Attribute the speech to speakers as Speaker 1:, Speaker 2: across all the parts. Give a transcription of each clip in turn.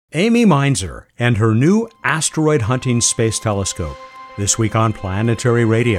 Speaker 1: Amy Mainzer and her new asteroid hunting space telescope, this week on Planetary Radio.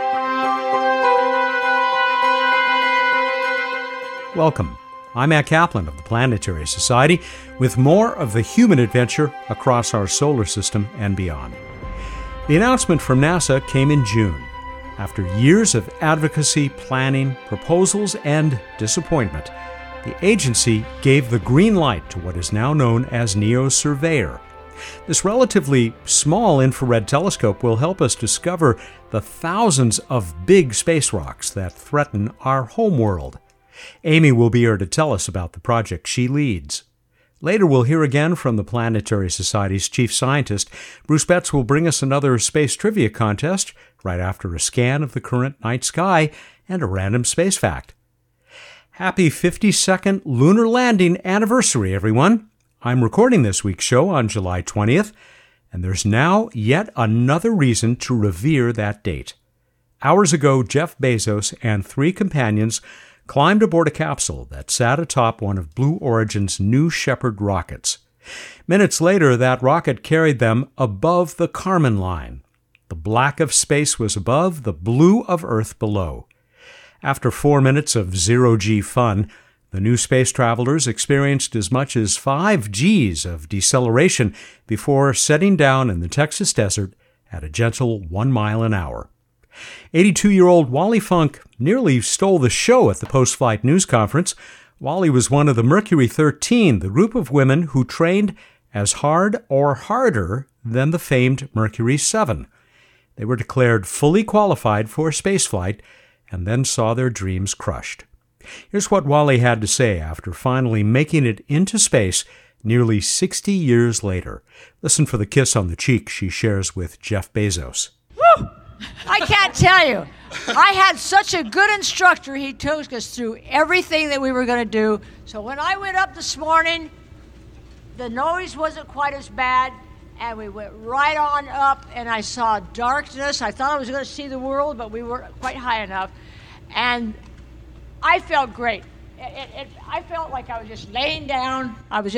Speaker 1: Welcome. I'm Matt Kaplan of the Planetary Society with more of the human adventure across our solar system and beyond. The announcement from NASA came in June. After years of advocacy, planning, proposals, and disappointment, the agency gave the green light to what is now known as NEO-Surveyor. This relatively small infrared telescope will help us discover the thousands of big space rocks that threaten our home world. Amy will be here to tell us about the project she leads. Later, we'll hear again from the Planetary Society's chief scientist. Bruce Betts will bring us another space trivia contest right after a scan of the current night sky and a random space fact. Happy 52nd lunar landing anniversary, everyone. I'm recording this week's show on July 20th, and there's now yet another reason to revere that date. Hours ago, Jeff Bezos and 3 companions climbed aboard a capsule that sat atop one of Blue Origin's New Shepard rockets. Minutes later, that rocket carried them above the Kármán line. The black of space was above, the blue of Earth below. After 4 minutes of zero-G fun, the new space travelers experienced as much as 5 Gs of deceleration before setting down in the Texas desert at a gentle 1 mile an hour. 82-year-old Wally Funk nearly stole the show at the post-flight news conference. Wally was one of the Mercury 13, the group of women who trained as hard or harder than the famed Mercury 7. They were declared fully qualified for spaceflight and then saw their dreams crushed. Here's what Wally had to say after finally making it into space nearly 60 years later. Listen for the kiss on the cheek she shares with Jeff Bezos.
Speaker 2: Woo! I can't tell you. I had such a good instructor. He took us through everything that we were going to do. So when I went up this morning, the noise wasn't quite as bad, and we went right on up, and I saw darkness. I thought I was going to see the world, but we weren't quite high enough. And I felt great. I felt like I was just laying down.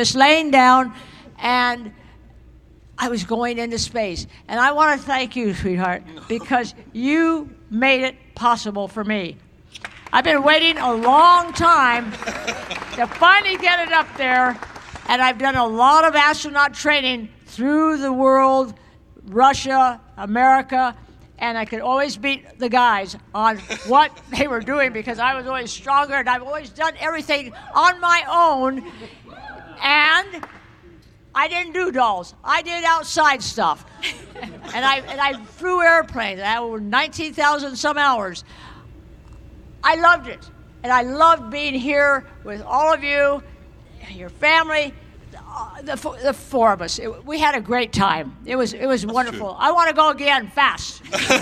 Speaker 2: And I was going into space. And I want to thank you, sweetheart, because you made it possible for me. I've been waiting a long time to finally get it up there, and I've done a lot of astronaut training through the world, Russia, America, and I could always beat the guys on what they were doing because I was always stronger, and I've always done everything on my own. And I didn't do dolls. I did outside stuff. and I flew airplanes. I had over 19,000 some hours. I loved it. And I loved being here with all of you, your family, the 4 of us. We had a great time. It was wonderful. True. I want to go again fast.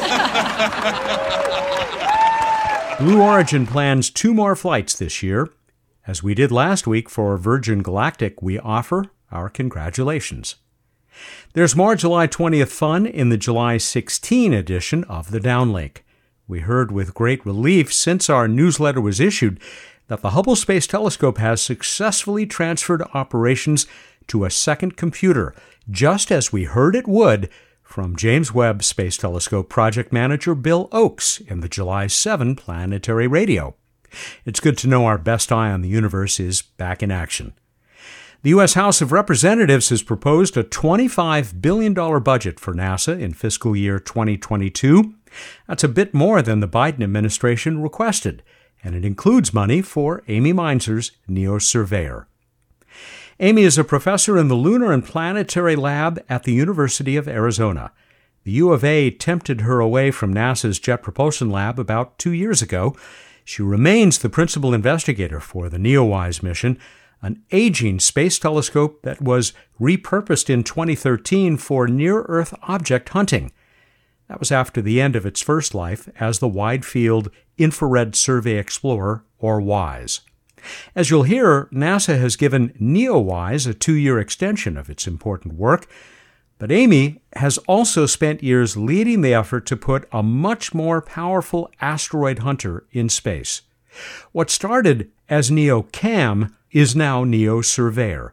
Speaker 1: Blue Origin plans 2 more flights this year. As we did last week for Virgin Galactic, we offer our congratulations. There's more July 20th fun in the July 16 edition of the Downlink. We heard with great relief since our newsletter was issued that the Hubble Space Telescope has successfully transferred operations to a second computer, just as we heard it would from James Webb Space Telescope project manager Bill Oakes in the July 7 Planetary Radio. It's good to know our best eye on the universe is back in action. The U.S. House of Representatives has proposed a $25 billion budget for NASA in fiscal year 2022. That's a bit more than the Biden administration requested, and it includes money for Amy Mainzer's NEO-Surveyor. Amy is a professor in the Lunar and Planetary Lab at the University of Arizona. The U of A tempted her away from NASA's Jet Propulsion Lab about 2 years ago. She remains the principal investigator for the NEOWISE mission, an aging space telescope that was repurposed in 2013 for near-Earth object hunting. That was after the end of its first life as the Wide Field Infrared Survey Explorer, or WISE. As you'll hear, NASA has given NEOWISE a 2-year extension of its important work, but Amy has also spent years leading the effort to put a much more powerful asteroid hunter in space. What started as NEOCAM is now NEO-Surveyor,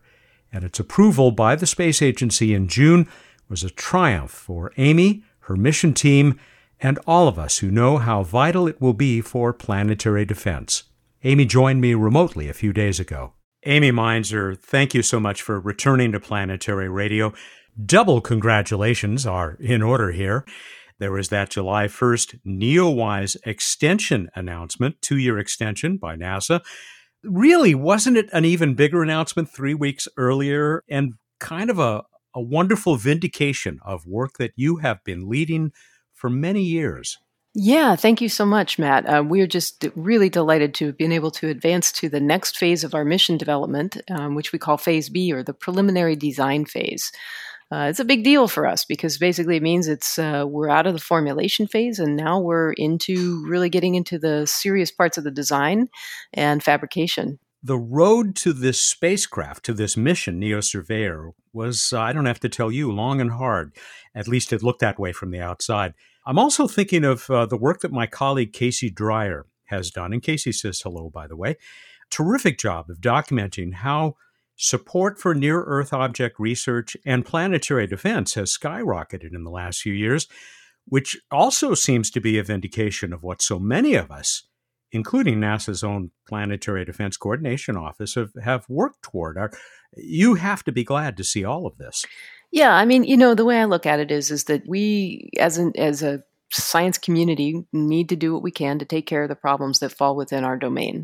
Speaker 1: and its approval by the space agency in June was a triumph for Amy, her mission team, and all of us who know how vital it will be for planetary defense. Amy joined me remotely a few days ago. Amy Mainzer, thank you so much for returning to Planetary Radio. Double congratulations are in order here. There was that July 1st NEOWISE extension announcement, 2-year extension by NASA. Really, wasn't it an even bigger announcement 3 weeks earlier, and kind of a wonderful vindication of work that you have been leading for many years?
Speaker 3: Yeah, thank you so much, Matt. We're just really delighted to have been able to advance to the next phase of our mission development, which we call Phase B, or the preliminary design phase. It's a big deal for us because basically it means we're out of the formulation phase and now we're into really getting into the serious parts of the design and fabrication.
Speaker 1: The road to this spacecraft, to this mission, NEOSURVEYOR, was, I don't have to tell you, long and hard. At least it looked that way from the outside. I'm also thinking of the work that my colleague Casey Dreyer has done. And Casey says hello, by the way. Terrific job of documenting how support for near-Earth object research and planetary defense has skyrocketed in the last few years, which also seems to be a vindication of what so many of us, including NASA's own Planetary Defense Coordination Office, have worked toward. You have to be glad to see all of this.
Speaker 3: Yeah, I mean, the way I look at it is that we, as a science community, need to do what we can to take care of the problems that fall within our domain.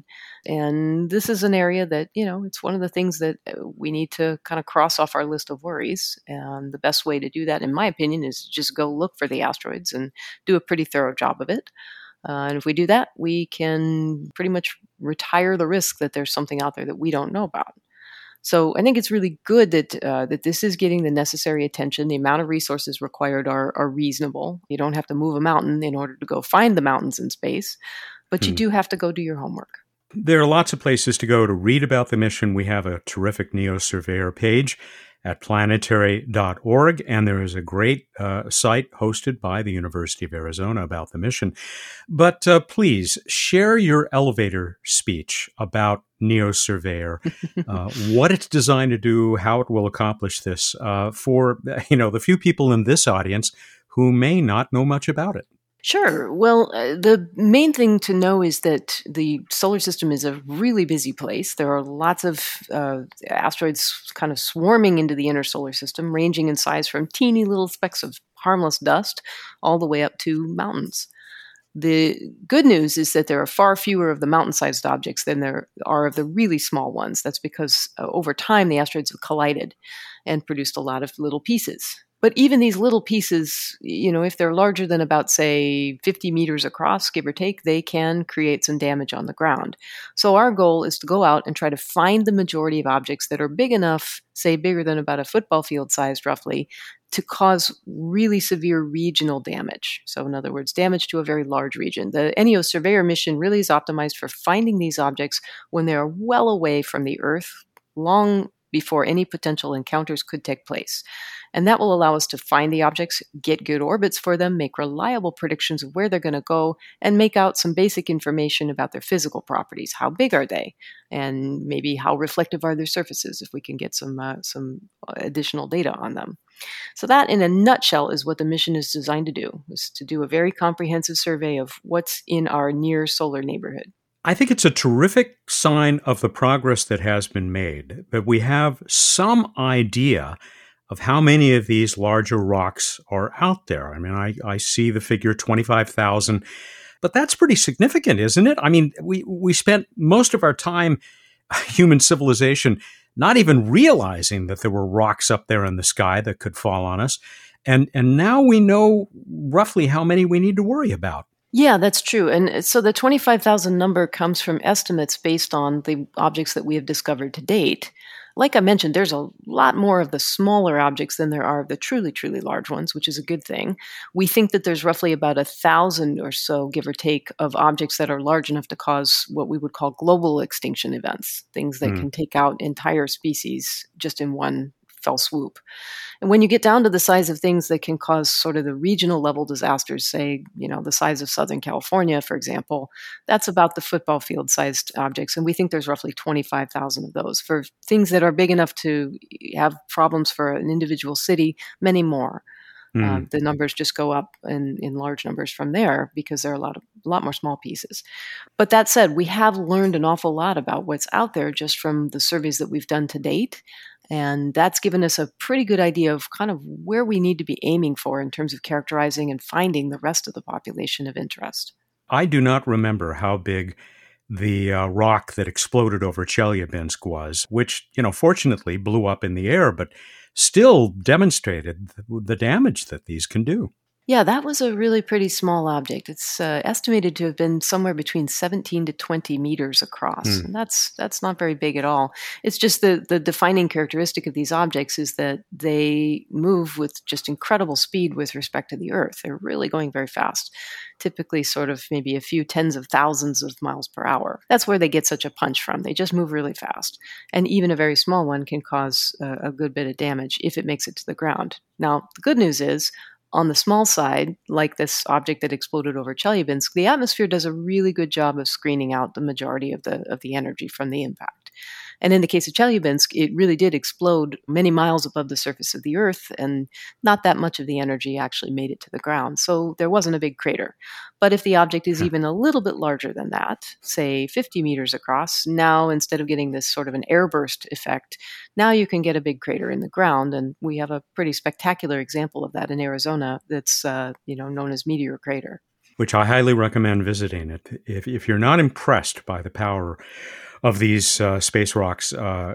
Speaker 3: And this is an area that, it's one of the things that we need to kind of cross off our list of worries. And the best way to do that, in my opinion, is just go look for the asteroids and do a pretty thorough job of it. And if we do that, we can pretty much retire the risk that there's something out there that we don't know about. So I think it's really good that this is getting the necessary attention. The amount of resources required are reasonable. You don't have to move a mountain in order to go find the mountains in space, but you do have to go do your homework.
Speaker 1: There are lots of places to go to read about the mission. We have a terrific NEOSURVEYOR page at planetary.org, and there is a great site hosted by the University of Arizona about the mission. But please share your elevator speech about NEOSURVEYOR, what it's designed to do, how it will accomplish this for the few people in this audience who may not know much about it.
Speaker 3: Sure. Well, the main thing to know is that the solar system is a really busy place. There are lots of asteroids kind of swarming into the inner solar system, ranging in size from teeny little specks of harmless dust all the way up to mountains. The good news is that there are far fewer of the mountain-sized objects than there are of the really small ones. That's because over time, the asteroids have collided and produced a lot of little pieces. But even these little pieces, if they're larger than about, say, 50 meters across, give or take, they can create some damage on the ground. So our goal is to go out and try to find the majority of objects that are big enough, say bigger than about a football field sized roughly, to cause really severe regional damage. So in other words, damage to a very large region. The NEOSURVEYOR mission really is optimized for finding these objects when they are well away from the Earth, long before any potential encounters could take place. And that will allow us to find the objects, get good orbits for them, make reliable predictions of where they're going to go, and make out some basic information about their physical properties. How big are they? And maybe how reflective are their surfaces, if we can get some additional data on them. So that, in a nutshell, is what the mission is designed to do, is to do a very comprehensive survey of what's in our near solar neighborhood.
Speaker 1: I think it's a terrific sign of the progress that has been made, that we have some idea of how many of these larger rocks are out there. I mean, I see the figure 25,000, but that's pretty significant, isn't it? I mean, we spent most of our time, human civilization, not even realizing that there were rocks up there in the sky that could fall on us. And now we know roughly how many we need to worry about.
Speaker 3: Yeah, that's true. And so the 25,000 number comes from estimates based on the objects that we have discovered to date. Like I mentioned, there's a lot more of the smaller objects than there are of the truly, truly large ones, which is a good thing. We think that there's roughly about 1,000 or so, give or take, of objects that are large enough to cause what we would call global extinction events, things that can take out entire species just in one fell swoop. And when you get down to the size of things that can cause sort of the regional level disasters, say, the size of Southern California, for example, that's about the football field sized objects. And we think there's roughly 25,000 of those. For things that are big enough to have problems for an individual city, many more. The numbers just go up in large numbers from there because there are a lot more small pieces. But that said, we have learned an awful lot about what's out there just from the surveys that we've done to date. And that's given us a pretty good idea of kind of where we need to be aiming for in terms of characterizing and finding the rest of the population of interest.
Speaker 1: I do not remember how big the rock that exploded over Chelyabinsk was, which, fortunately blew up in the air, but still demonstrated the damage that these can do.
Speaker 3: Yeah, that was a really pretty small object. It's estimated to have been somewhere between 17 to 20 meters across. And that's not very big at all. It's just the defining characteristic of these objects is that they move with just incredible speed with respect to the Earth. They're really going very fast, typically sort of maybe a few tens of thousands of miles per hour. That's where they get such a punch from. They just move really fast. And even a very small one can cause a good bit of damage if it makes it to the ground. Now, the good news is, on the small side, like this object that exploded over Chelyabinsk, the atmosphere does a really good job of screening out the majority of the energy from the impact. And in the case of Chelyabinsk, it really did explode many miles above the surface of the Earth, and not that much of the energy actually made it to the ground. So there wasn't a big crater. But if the object is even a little bit larger than that, say 50 meters across, now instead of getting this sort of an airburst effect, now you can get a big crater in the ground. And we have a pretty spectacular example of that in Arizona that's known as Meteor Crater.
Speaker 1: Which I highly recommend visiting. It if you're not impressed by the power of these space rocks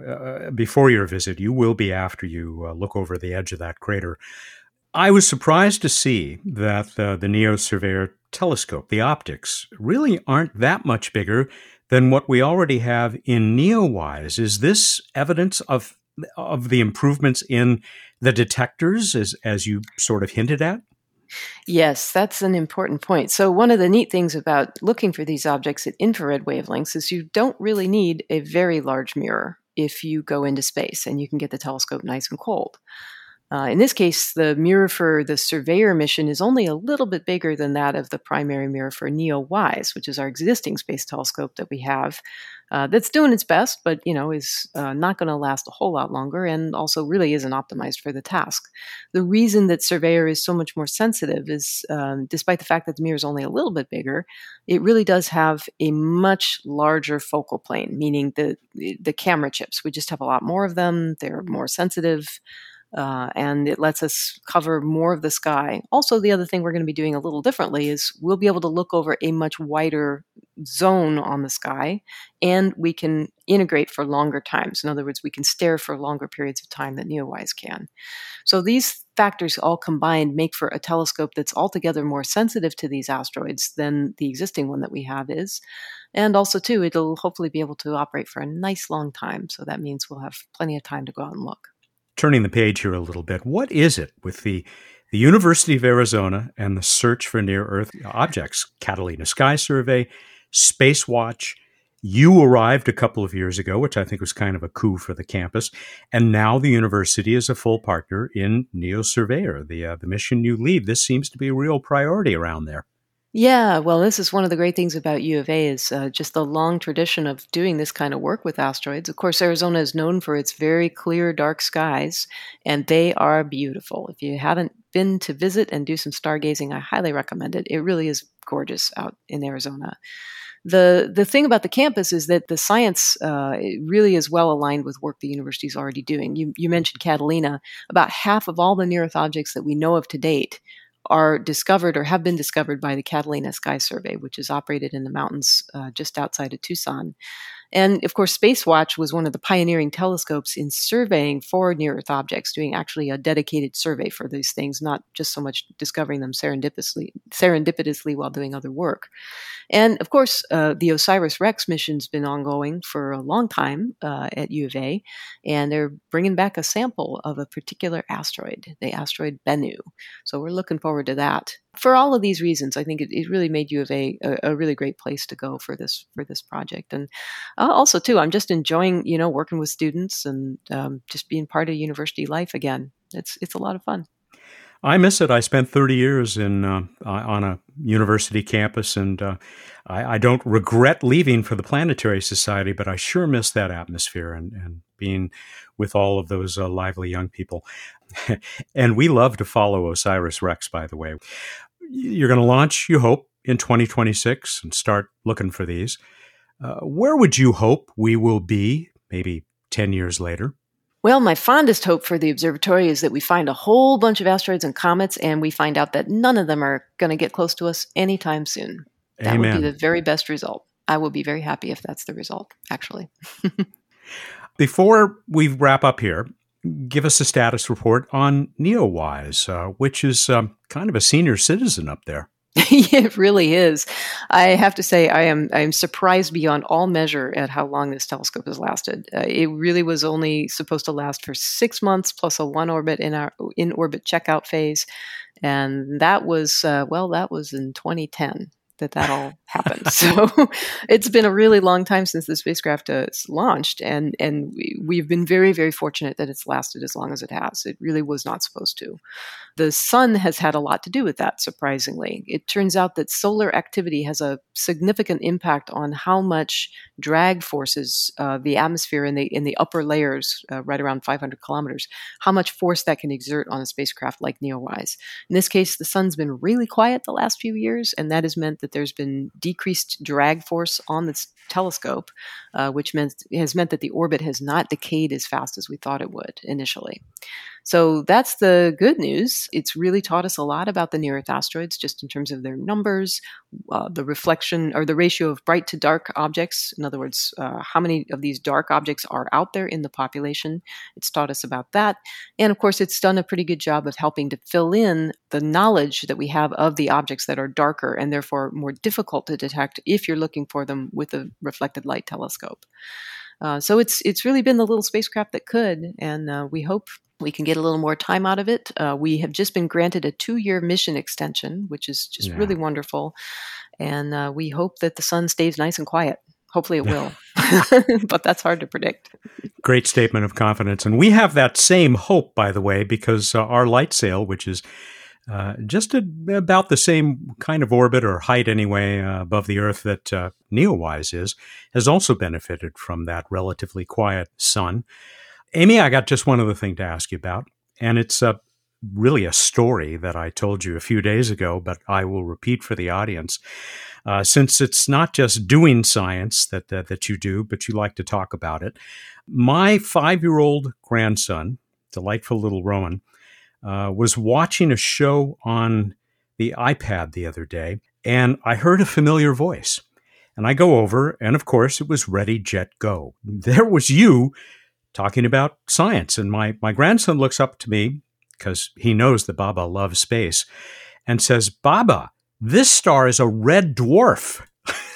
Speaker 1: before your visit, you will be after you look over the edge of that crater. I was surprised to see that the NEO-Surveyor telescope, the optics, really aren't that much bigger than what we already have in NEOWISE. Is this evidence of the improvements in the detectors, as you sort of hinted at?
Speaker 3: Yes, that's an important point. So one of the neat things about looking for these objects at infrared wavelengths is you don't really need a very large mirror if you go into space, and you can get the telescope nice and cold. In this case, the mirror for the Surveyor mission is only a little bit bigger than that of the primary mirror for NEOWISE, which is our existing space telescope that we have. That's doing its best, but is not going to last a whole lot longer, and also really isn't optimized for the task. The reason that Surveyor is so much more sensitive is, despite the fact that the mirror is only a little bit bigger, it really does have a much larger focal plane, meaning the camera chips. We just have a lot more of them. They're more sensitive. And it lets us cover more of the sky. Also, the other thing we're going to be doing a little differently is we'll be able to look over a much wider zone on the sky, and we can integrate for longer times. In other words, we can stare for longer periods of time than NEOWISE can. So these factors all combined make for a telescope that's altogether more sensitive to these asteroids than the existing one that we have is. And also, too, it'll hopefully be able to operate for a nice long time. So that means we'll have plenty of time to go out and look.
Speaker 1: Turning the page here a little bit, what is it with the University of Arizona and the search for near-Earth objects? Catalina Sky Survey, Spacewatch. You arrived a couple of years ago, which I think was kind of a coup for the campus, and now the university is a full partner in NEO-Surveyor, the mission you lead. This seems to be a real priority around there.
Speaker 3: Yeah, well, this is one of the great things about U of A is just the long tradition of doing this kind of work with asteroids. Of course, Arizona is known for its very clear, dark skies, and they are beautiful. If you haven't been to visit and do some stargazing, I highly recommend it. It really is gorgeous out in Arizona. The thing about the campus is that the science really is well aligned with work the university is already doing. You mentioned Catalina. About half of all the near-Earth objects that we know of to date are discovered or have been discovered by the Catalina Sky Survey, which is operated in the mountains just outside of Tucson. And of course, Spacewatch was one of the pioneering telescopes in surveying for near-Earth objects, doing actually a dedicated survey for these things, not just so much discovering them serendipitously while doing other work. And of course, the OSIRIS-REx mission's been ongoing for a long time at U of A, and they're bringing back a sample of a particular asteroid, the asteroid Bennu. So we're looking forward to that. For all of these reasons, I think it really made U of A a really great place to go for this project. And also, too, I'm just enjoying, working with students and just being part of university life again. It's a lot of fun.
Speaker 1: I miss it. I spent 30 years on a university campus, and I don't regret leaving for the Planetary Society, but I sure miss that atmosphere and being with all of those lively young people. And we love to follow OSIRIS-REx, by the way. You're going to launch, you hope, in 2026 and start looking for these. Where would you hope we will be maybe 10 years later?
Speaker 3: Well, my fondest hope for the observatory is that we find a whole bunch of asteroids and comets, and we find out that none of them are going to get close to us anytime soon. That
Speaker 1: Amen.
Speaker 3: would be the very best result. I will be very happy if that's the result, actually.
Speaker 1: Before we wrap up here, give us a status report on NEOWISE, which is kind of a senior citizen up there.
Speaker 3: It really is. I have to say, I am surprised beyond all measure at how long this telescope has lasted. It really was only supposed to last for 6 months plus a one orbit in our in-orbit checkout phase, and that was in 2010 that all happened. So it's been a really long time since the spacecraft launched, and we've been very, very fortunate that it's lasted as long as it has. It really was not supposed to. The sun has had a lot to do with that, surprisingly. It turns out that solar activity has a significant impact on how much drag forces the atmosphere in the upper layers, right around 500 kilometers, how much force that can exert on a spacecraft like NEOWISE. In this case, the sun's been really quiet the last few years, and that has meant that there's been decreased drag force on this telescope, which has meant that the orbit has not decayed as fast as we thought it would initially. So that's the good news. It's really taught us a lot about the near-Earth asteroids, just in terms of their numbers, the reflection or the ratio of bright to dark objects. In other words, how many of these dark objects are out there in the population. It's taught us about that. And of course, it's done a pretty good job of helping to fill in the knowledge that we have of the objects that are darker and therefore more difficult to detect if you're looking for them with a reflected light telescope. So it's really been the little spacecraft that could, and we hope we can get a little more time out of it. We have just been granted a 2-year mission extension, which is just really wonderful. And we hope that the sun stays nice and quiet. Hopefully it will, but that's hard to predict.
Speaker 1: Great statement of confidence. And we have that same hope, by the way, because our light sail, which is just about the same kind of orbit or height anyway above the Earth that NEOWISE is, has also benefited from that relatively quiet sun. Amy, I got just one other thing to ask you about, and it's really a story that I told you a few days ago, but I will repeat for the audience. Since it's not just doing science that you do, but you like to talk about it. My 5-year-old grandson, delightful little Rowan, was watching a show on the iPad the other day, and I heard a familiar voice. And I go over, and of course, it was Ready, Jet, Go. There was you talking about science. And my grandson looks up to me, because he knows that Baba loves space, and says, "Baba, this star is a red dwarf."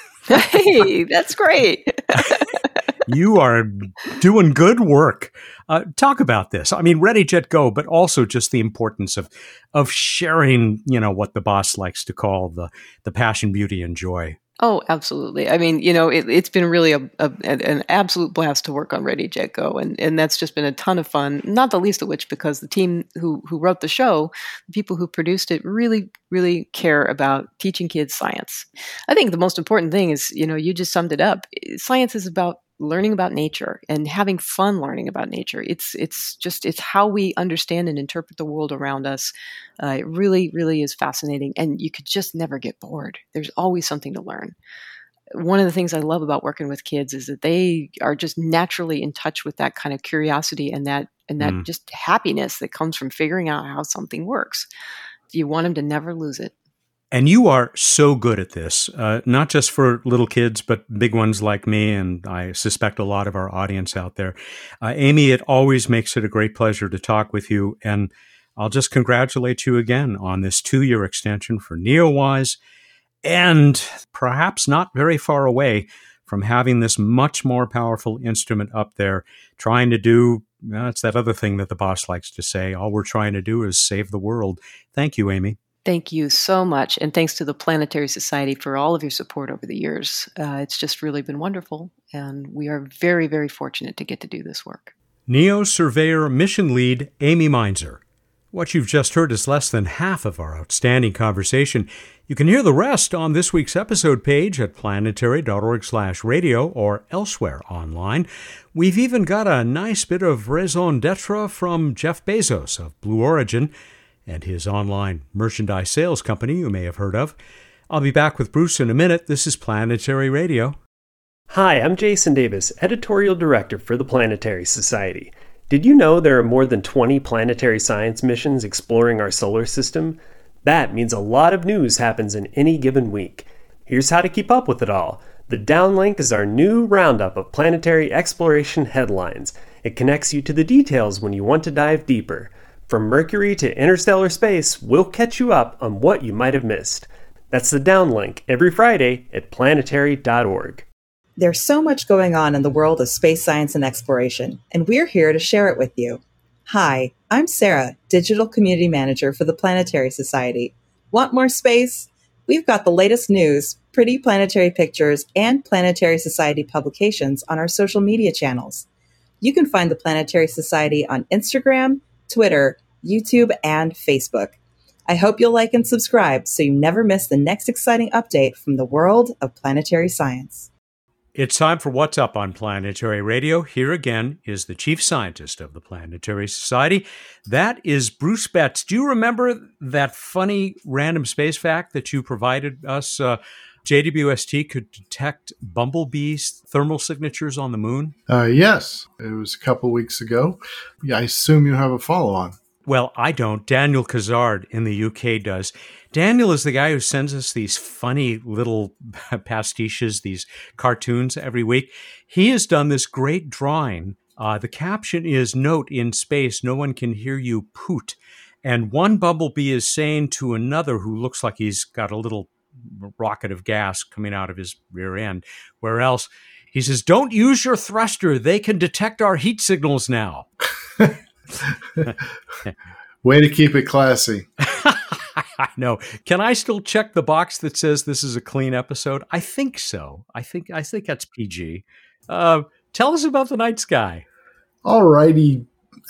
Speaker 3: Hey, that's great.
Speaker 1: You are doing good work. Talk about this. I mean, Ready, Jet, Go, but also just the importance of sharing, what the boss likes to call the passion, beauty, and joy.
Speaker 3: Oh, absolutely. I mean, it's been really an absolute blast to work on Ready, Jet, Go. And that's just been a ton of fun, not the least of which because the team who wrote the show, the people who produced it really, really care about teaching kids science. I think the most important thing is, you just summed it up. Science is about learning about nature and having fun learning about nature. It's how we understand and interpret the world around us. It really, really is fascinating. And you could just never get bored. There's always something to learn. One of the things I love about working with kids is that they are just naturally in touch with that kind of curiosity and that just happiness that comes from figuring out how something works. You want them to never lose it.
Speaker 1: And you are so good at this, not just for little kids, but big ones like me, and I suspect a lot of our audience out there. Amy, it always makes it a great pleasure to talk with you, and I'll just congratulate you again on this 2-year extension for NEOWISE, and perhaps not very far away from having this much more powerful instrument up there, trying to do, it's that other thing that the boss likes to say, all we're trying to do is save the world. Thank you, Amy.
Speaker 3: Thank you so much. And thanks to the Planetary Society for all of your support over the years. It's just really been wonderful. And we are very, very fortunate to get to do this work.
Speaker 1: NEO Surveyor Mission Lead Amy Mainzer. What you've just heard is less than half of our outstanding conversation. You can hear the rest on this week's episode page at planetary.org/radio or elsewhere online. We've even got a nice bit of raison d'etre from Jeff Bezos of Blue Origin and his online merchandise sales company you may have heard of. I'll be back with Bruce in a minute. This is Planetary Radio.
Speaker 4: Hi, I'm Jason Davis, Editorial Director for the Planetary Society. Did you know there are more than 20 planetary science missions exploring our solar system? That means a lot of news happens in any given week. Here's how to keep up with it all. The Downlink is our new roundup of planetary exploration headlines. It connects you to the details when you want to dive deeper. From Mercury to interstellar space, we'll catch you up on what you might have missed. That's the Downlink every Friday at planetary.org.
Speaker 5: There's so much going on in the world of space science and exploration, and we're here to share it with you. Hi, I'm Sarah, Digital Community Manager for the Planetary Society. Want more space? We've got the latest news, pretty planetary pictures, and Planetary Society publications on our social media channels. You can find the Planetary Society on Instagram, Twitter, YouTube, and Facebook. I hope you'll like and subscribe so you never miss the next exciting update from the world of planetary science.
Speaker 1: It's time for What's Up on Planetary Radio. Here again is the chief scientist of the Planetary Society. That is Bruce Betts. Do you remember that funny random space fact that you provided us? JWST could detect bumblebees' thermal signatures on the moon?
Speaker 6: Yes, it was a couple weeks ago. Yeah, I assume you have a follow-on.
Speaker 1: Well, I don't. Daniel Kazard in the UK does. Daniel is the guy who sends us these funny little pastiches, these cartoons every week. He has done this great drawing. The caption is, "Note, in space, no one can hear you poot." And one bumblebee is saying to another who looks like he's got a little rocket of gas coming out of his rear end, where else he says, "Don't use your thruster. They can detect our heat signals now."
Speaker 6: Way to keep it classy.
Speaker 1: I know. Can I still check the box that says this is a clean episode? I think so. I think that's PG. Tell us about the night sky.
Speaker 6: All righty.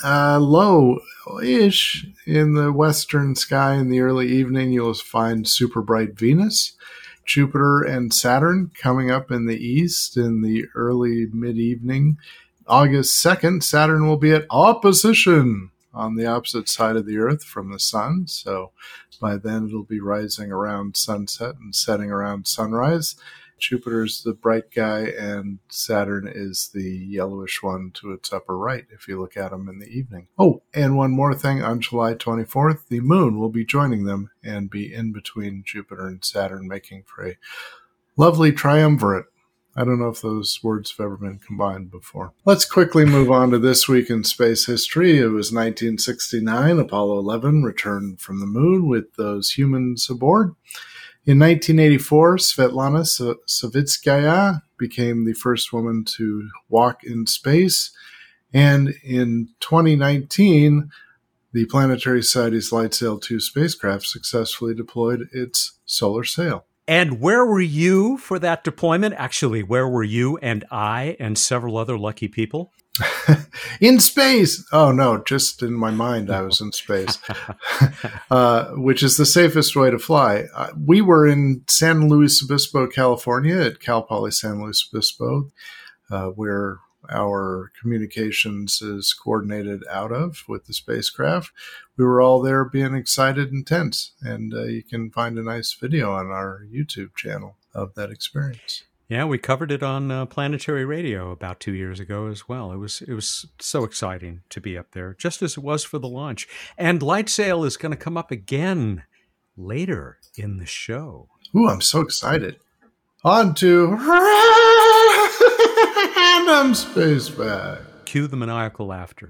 Speaker 6: Low-ish in the western sky in the early evening, you'll find super bright Venus. Jupiter and Saturn coming up in the east in the early mid-evening. August 2nd, Saturn will be at opposition on the opposite side of the Earth from the Sun. So by then it'll be rising around sunset and setting around sunrise. Jupiter's the bright guy and Saturn is the yellowish one to its upper right if you look at them in the evening. Oh, and one more thing. On July 24th, the moon will be joining them and be in between Jupiter and Saturn, making for a lovely triumvirate. I don't know if those words have ever been combined before. Let's quickly move on to this week in space history. It was 1969. Apollo 11 returned from the moon with those humans aboard. In 1984, Svetlana Savitskaya became the first woman to walk in space. And in 2019, the Planetary Society's LightSail 2 spacecraft successfully deployed its solar sail.
Speaker 1: And where were you for that deployment? Actually, where were you and I and several other lucky people?
Speaker 6: In space. Oh, no, just in my mind I was in space, which is the safest way to fly. We were in San Luis Obispo, California at Cal Poly San Luis Obispo, where our communications is coordinated out of with the spacecraft. We were all there being excited and tense, and you can find a nice video on our YouTube channel of that experience.
Speaker 1: Yeah, we covered it on Planetary Radio about 2 years ago as well. It was so exciting to be up there, just as it was for the launch. And LightSail is going to come up again later in the show.
Speaker 6: Ooh, I'm so excited. On to Random Space Fact.
Speaker 1: Cue the maniacal laughter.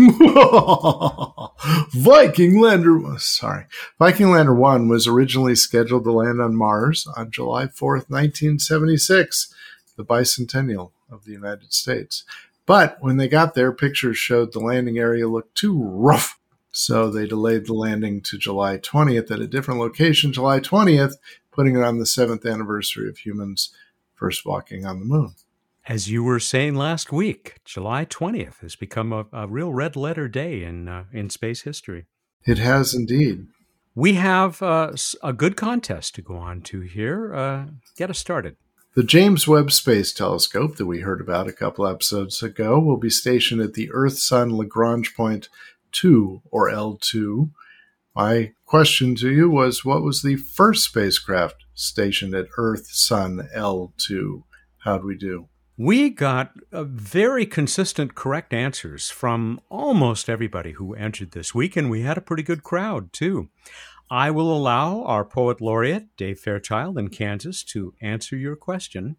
Speaker 6: Viking Lander 1 was originally scheduled to land on Mars on July 4th, 1976, the bicentennial of the United States. But when they got there, pictures showed the landing area looked too rough, So they delayed the landing to July 20th at a different location, July 20th, putting it on the 7th anniversary of humans first walking on the moon.
Speaker 1: As you were saying last week, July 20th has become a real red-letter day in space history.
Speaker 6: It has indeed.
Speaker 1: We have a good contest to go on to here. Get us started.
Speaker 6: The James Webb Space Telescope that we heard about a couple episodes ago will be stationed at the Earth-Sun Lagrange Point 2, or L2. My question to you was, what was the first spacecraft stationed at Earth-Sun L2? How'd we do?
Speaker 1: We got very consistent correct answers from almost everybody who entered this week, and we had a pretty good crowd, too. I will allow our poet laureate, Dave Fairchild in Kansas, to answer your question.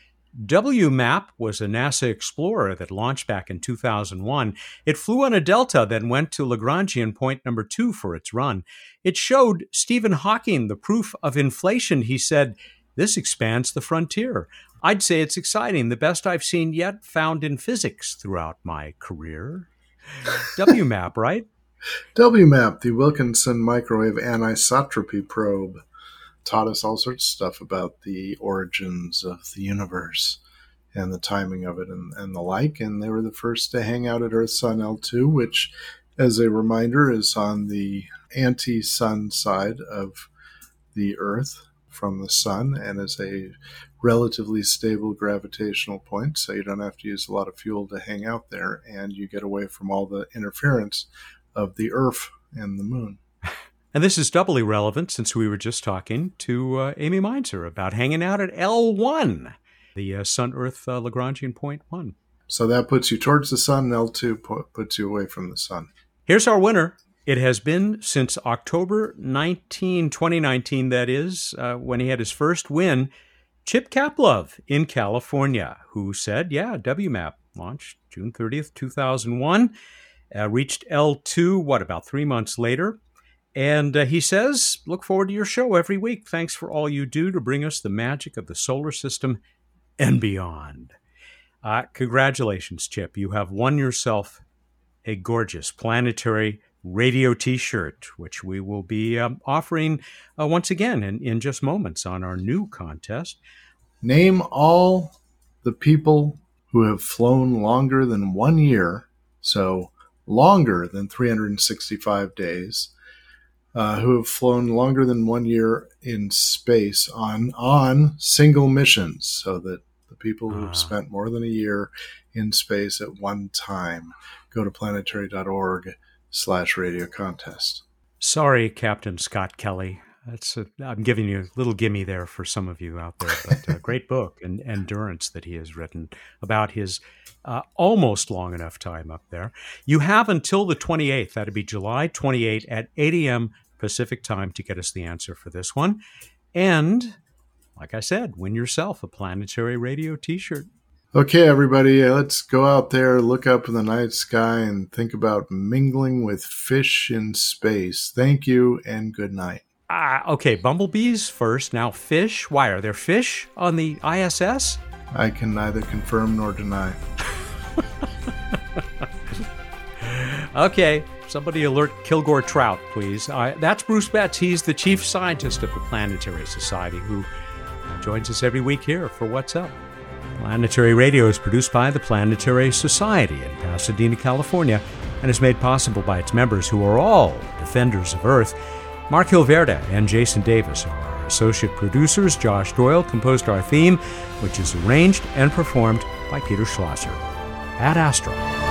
Speaker 1: WMAP was a NASA explorer that launched back in 2001. It flew on a Delta, then went to Lagrangian point number 2 for its run. It showed Stephen Hawking the proof of inflation. He said, "This expands the frontier." I'd say it's exciting, the best I've seen yet, found in physics throughout my career. WMAP, right?
Speaker 6: WMAP, the Wilkinson Microwave Anisotropy Probe, taught us all sorts of stuff about the origins of the universe and the timing of it and the like. And they were the first to hang out at Earth-Sun L2, which, as a reminder, is on the anti-sun side of the Earth from the sun and is a relatively stable gravitational point, so you don't have to use a lot of fuel to hang out there, and you get away from all the interference of the Earth and the moon.
Speaker 1: And this is doubly relevant since we were just talking to Amy Mainzer about hanging out at L1, the Sun-Earth Lagrangian point 1.
Speaker 6: So that puts you towards the sun, and L2 puts you away from the sun.
Speaker 1: Here's our winner. It has been since October 2019, that is, when he had his first win, Chip Kaplov in California, who said, yeah, WMAP launched June 30th, 2001, reached L2, about 3 months later. And he says, look forward to your show every week. Thanks for all you do to bring us the magic of the solar system and beyond. Congratulations, Chip. You have won yourself a gorgeous planetary radio T-shirt, which we will be offering once again in just moments on our new contest.
Speaker 6: Name all the people who have flown longer than 1 year, so longer than 365 days, who have flown longer than 1 year in space on single missions, so that the people who have spent more than a year in space at one time. Go to planetary.org/radio contest.
Speaker 1: Sorry, Captain Scott Kelly. I'm giving you a little gimme there for some of you out there, but a great book and Endurance that he has written about his almost long enough time up there. You have until the 28th, that'd be July 28th at 8 a.m. Pacific time to get us the answer for this one. And, like I said, win yourself a Planetary Radio T-shirt.
Speaker 6: Okay, everybody, let's go out there, look up in the night sky, and think about mingling with fish in space. Thank you, and good night.
Speaker 1: Okay, bumblebees first, now fish. Why, are there fish on the ISS?
Speaker 6: I can neither confirm nor deny.
Speaker 1: Okay, somebody alert Kilgore Trout, please. That's Bruce Betts. He's the chief scientist of the Planetary Society, who joins us every week here for What's Up. Planetary Radio is produced by the Planetary Society in Pasadena, California, and is made possible by its members who are all defenders of Earth. Mark Hilverda and Jason Davis are our associate producers. Josh Doyle composed our theme, which is arranged and performed by Peter Schlosser. Ad Astra.